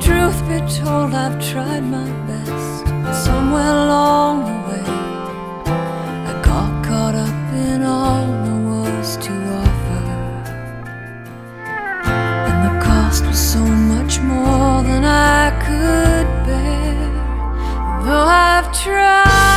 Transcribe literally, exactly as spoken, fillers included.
Truth be told, I've tried my best, but somewhere along the way I got caught up in all there was to offer, and the cost was so much more than I could bear. Though I've tried